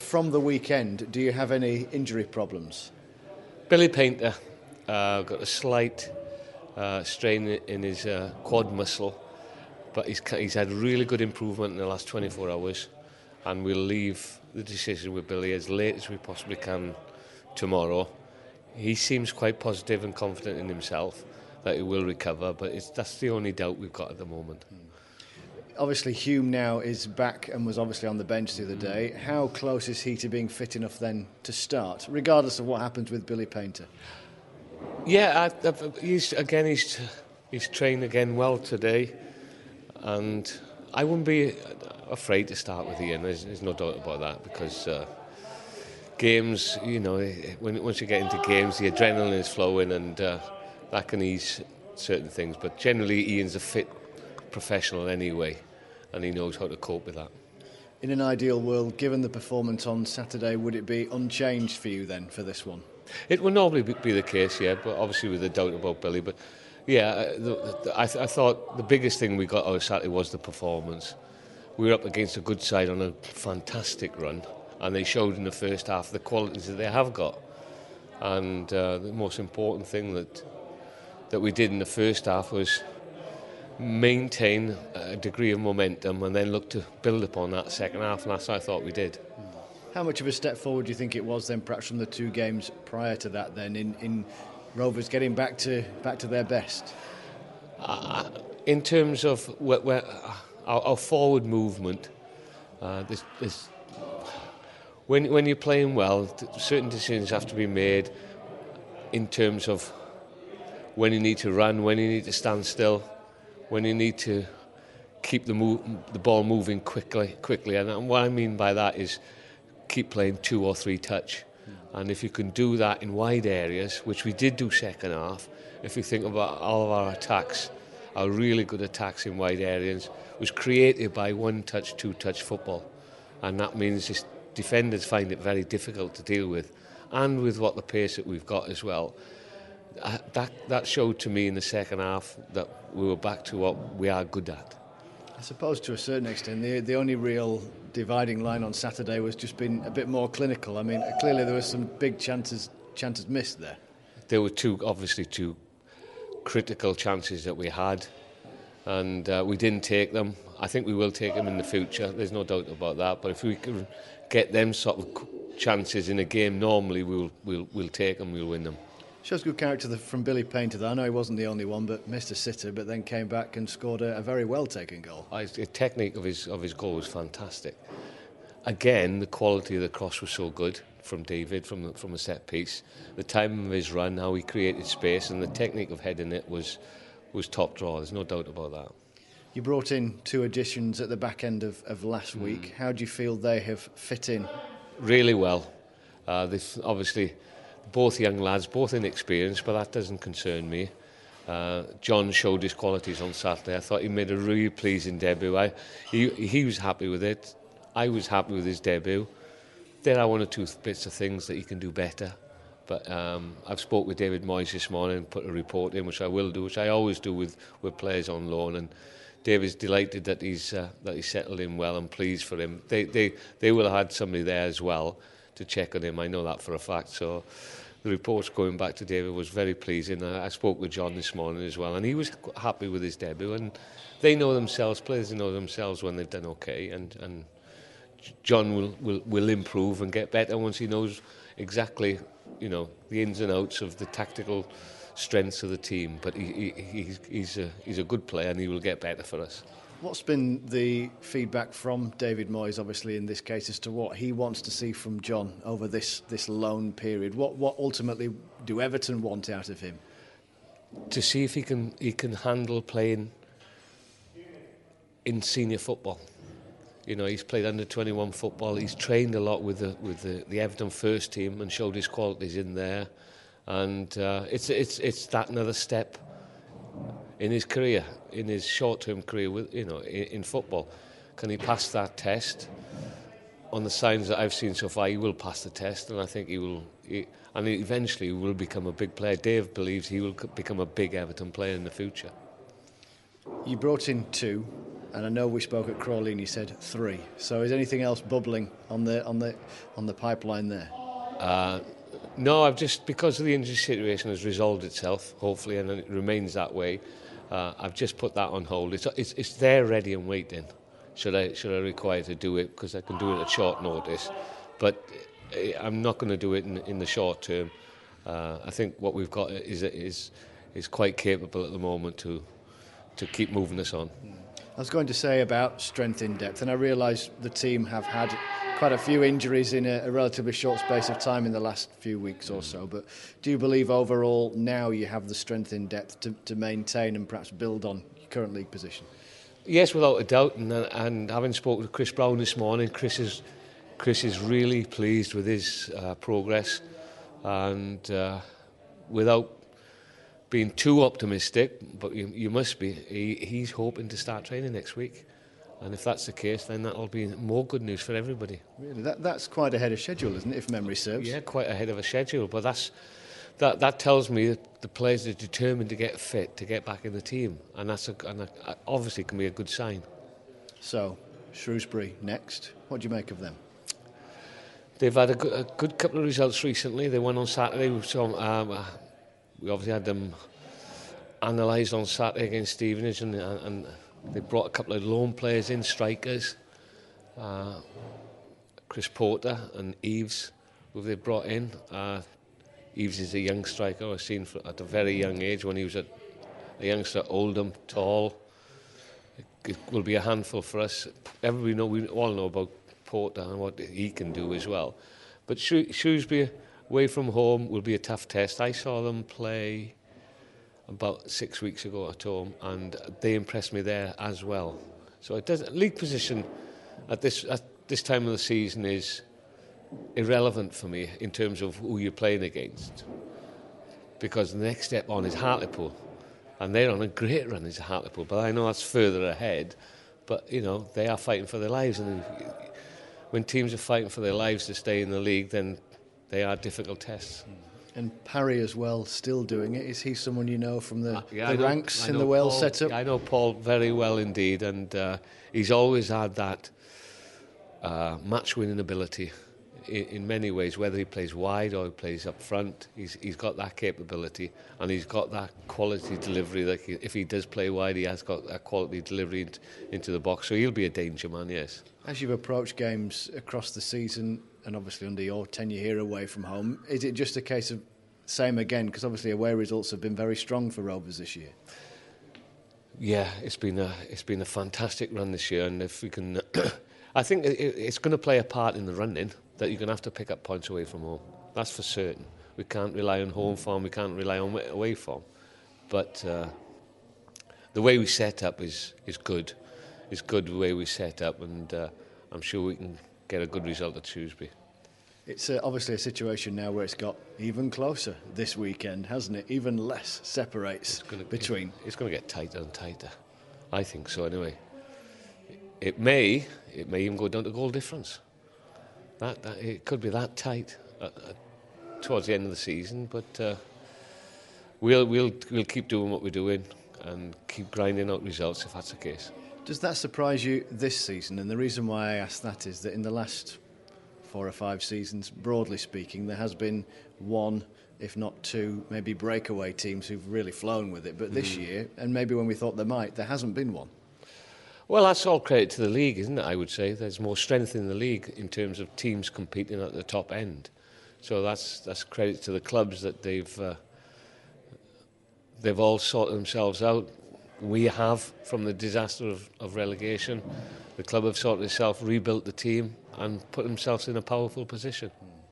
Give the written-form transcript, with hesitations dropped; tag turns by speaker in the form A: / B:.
A: from the weekend, do you have any injury problems?
B: Billy Painter got a slight strain in his quad muscle, but he's had really good improvement in the last 24 hours, and we'll leave the decision with Billy as late as we possibly can tomorrow. He seems quite positive and confident in himself that he will recover, but that's the only doubt we've got at the moment.
A: Obviously, Hume now is back and was obviously on the bench the other day. How close is he to being fit enough then to start, regardless of what happens with Billy Painter?
B: Yeah, he's trained again well today, and I wouldn't be afraid to start with Ian. There's no doubt about that, because games, once you get into games, the adrenaline is flowing, and that can ease certain things. But generally, Ian's a fit professional anyway, and he knows how to cope with that.
A: In an ideal world, given the performance on Saturday, would it be unchanged for you then for this one?
B: It would normally be the case, yeah, but obviously with a doubt about Billy. But yeah, I thought the biggest thing we got out of Saturday was the performance. We were up against a good side on a fantastic run, and they showed in the first half the qualities that they have got. And the most important thing that we did in the first half was maintain a degree of momentum and then look to build upon that second half, and that's what I thought we did.
A: How much of a step forward do you think it was then, perhaps from the two games prior to that then, in Rovers getting back to their best?
B: In terms of our forward movement, when you're playing well, certain decisions have to be made in terms of when you need to run, when you need to stand still, when you need to keep the ball moving quickly. And what I mean by that is keep playing 2 or 3 touch. And if you can do that in wide areas, which we did do second half, if you think about all of our attacks, our really good attacks in wide areas, was created by 1-touch, 2-touch football. And that means just defenders find it very difficult to deal with. And with what the pace that we've got as well, that showed to me in the second half that we were back to what we are good at.
A: I suppose to a certain extent the only real dividing line on Saturday was just being a bit more clinical. I mean, clearly there were some big chances missed there.
B: There were obviously two critical chances that we had, and we didn't take them. I think we will take them in the future, there's no doubt about that, but if we can get them sort of chances in a game, normally we'll take them, we'll win them.
A: Shows good character from Billy Painter, though. I know he wasn't the only one, but missed a sitter, but then came back and scored a very well-taken goal.
B: The technique of his goal was fantastic. Again, the quality of the cross was so good from David, from a set piece. The time of his run, how he created space, and the technique of heading it was top draw. There's no doubt about that.
A: You brought in 2 additions at the back end of last week. How do you feel they have fit in?
B: Really well. Obviously, both young lads, both inexperienced, but that doesn't concern me. John showed his qualities on Saturday. I thought he made a really pleasing debut. He was happy with it. I was happy with his debut. There are 1 or 2 bits of things that he can do better. But I've spoke with David Moyes this morning and put a report in, which I will do, which I always do with players on loan. And David's delighted that he's settled in well and pleased for him. They will have had somebody there as well to check on him. I know that for a fact. So the reports going back to David was very pleasing. I spoke with John this morning as well, and he was happy with his debut. And they know themselves, players know themselves when they've done okay. And John will improve and get better once he knows exactly, the ins and outs of the tactical strengths of the team. But he's a good player, and he will get better for us.
A: What's been the feedback from David Moyes, obviously in this case, as to what he wants to see from John over this loan period? What ultimately do Everton want out of him?
B: To see if he can handle playing in senior football. He's played under 21 football. He's trained a lot with the Everton first team and showed his qualities in there. And it's that another step in his career, in his short-term career, in football. Can he pass that test? On the signs that I've seen so far, he will pass the test, and I think he will. And eventually, he will become a big player. Dave believes he will become a big Everton player in the future.
A: You brought in 2. and I know we spoke at Crawley and you said 3. So is anything else bubbling on the pipeline there?
B: No, I've just, because of the injury situation has resolved itself, hopefully, and it remains that way. I've just put that on hold. It's there, ready and waiting. Should I require to do it, because I can do it at short notice, but I'm not going to do it in the short term. I think what we've got is quite capable at the moment to keep moving us on.
A: I was going to say about strength in depth, and I realise the team have had quite a few injuries in a relatively short space of time in the last few weeks or so, but do you believe overall now you have the strength in depth to maintain and perhaps build on your current league position?
B: Yes, without a doubt, and having spoken to Chris Brown this morning, Chris is really pleased with his progress, and without being too optimistic, but you must be, he's hoping to start training next week. And if that's the case, then that'll be more good news for everybody.
A: Really, that's quite ahead of schedule, isn't it, if memory serves?
B: Yeah, quite ahead of a schedule. But that tells me that the players are determined to get fit, to get back in the team, and obviously can be a good sign.
A: So, Shrewsbury next. What do you make of them?
B: They've had a good couple of results recently. They won on Saturday. We obviously had them analysed on Saturday against Stevenage, and they brought a couple of loan players in, strikers, Chris Porter and Eves, who they brought in. Eves is a young striker I've seen at a very young age, when he was a youngster, Oldham, tall. It will be a handful for us. We all know about Porter and what he can do as well. But Shrewsbury away from home will be a tough test. I saw them play about 6 weeks ago at home, and they impressed me there as well. So league position at this time of the season is irrelevant for me in terms of who you're playing against, because the next step on is Hartlepool, and they're on a great run as Hartlepool. But I know that's further ahead. But they are fighting for their lives, and when teams are fighting for their lives to stay in the league, then they are difficult tests.
A: And Parry as well, still doing it. Is he someone you know from the ranks in the
B: Paul,
A: Wales setup?
B: I know Paul very well indeed, and he's always had that match-winning ability in many ways, whether he plays wide or he plays up front. He's got that capability, and he's got that quality delivery. Like if he does play wide, he has got that quality delivery into the box, so he'll be a danger man, yes.
A: As you've approached games across the season, and obviously under your tenure here away from home, is it just a case of same again? Because obviously away results have been very strong for Rovers this year.
B: Yeah, it's been a fantastic run this year, and if we can, I think it's going to play a part in the running, that you're going to have to pick up points away from home. That's for certain. We can't rely on home form, we can't rely on away form. But the way we set up is good. It's good the way we set up, and I'm sure we can get a good result at Shrewsbury.
A: It's obviously a situation now where it's got even closer this weekend, hasn't it? Even less separates between.
B: It's going to get tighter and tighter. I think so anyway. It may even go down to goal difference. That it could be that tight towards the end of the season, but we'll keep doing what we're doing and keep grinding out results if that's the case.
A: Does that surprise you this season? And the reason why I ask that is that in the last 4 or 5 seasons, broadly speaking, there has been one, if not two, maybe breakaway teams who've really flown with it. But this year, and maybe when we thought there hasn't been one.
B: Well, that's all credit to the league, isn't it, I would say. There's more strength in the league in terms of teams competing at the top end. So that's credit to the clubs that they've all sorted themselves out. We have, from the disaster of relegation, the club have sorted itself, rebuilt the team and put themselves in a powerful position.